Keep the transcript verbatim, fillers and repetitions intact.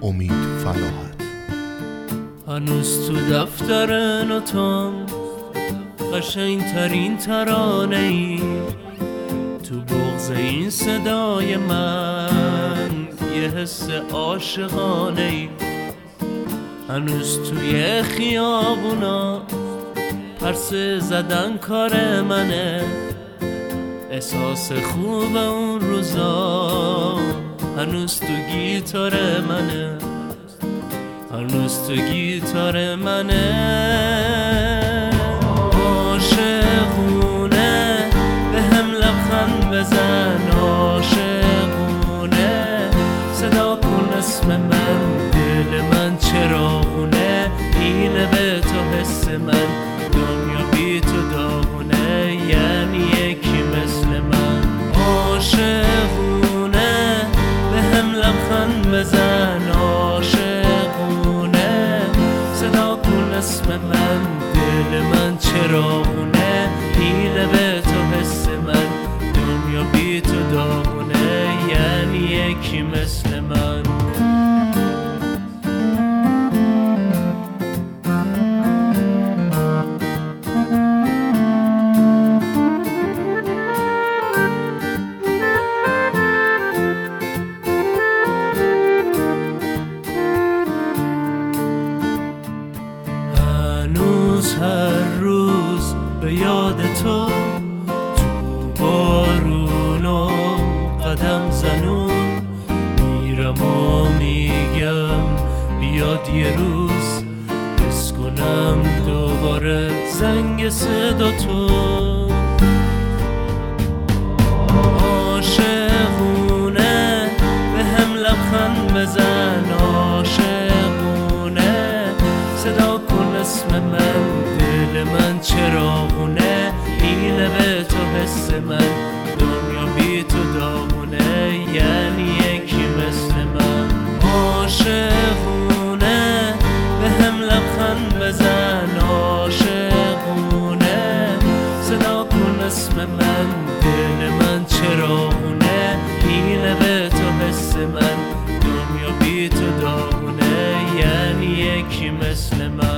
امید فلاحت. هنوز تو دفتر نوتام قشنگترین ترانه ای، تو بغض این صدای من یه حس عاشقانه ای. هنوز توی خیابونا پرسه زدن کار منه، احساس خوب اون روزا هنوز تو گیتار منه، هنوز تو گیتار منه. عاشقونه به هم لبخند بزن، عاشقونه صدا کن اسم من، دل من چراغونه، اینه به تو حس من، دنیا بی تو داغونه، یعنی یکی مثل من. عاشقونه به هم لبخند بزن، عاشقونه صدا کن اسم من، دل من چراغونه، اینه به تو حس من، دنیا بی تو داغونه، یعنی یکی مثل من. هر روز به یاد تو تو بارون و قدم زنون میرم و میگم بیاد یه روز حس کنم دوباره زنگ صدا تو. عاشقونه به هم لبخند بزن، عاشقونه صدا کن اسم من، دل من چراغونه، اینه به تو حس من، دنیا بی تو داغونه، یعنی یکی مثل من. عاشقونه به هم لبخند بزن، عاشقونه صدا کن اسم من، دل من چراغونه، اینه به تو حس من، دنیا بی تو داغونه، یعنی یکی مثل من.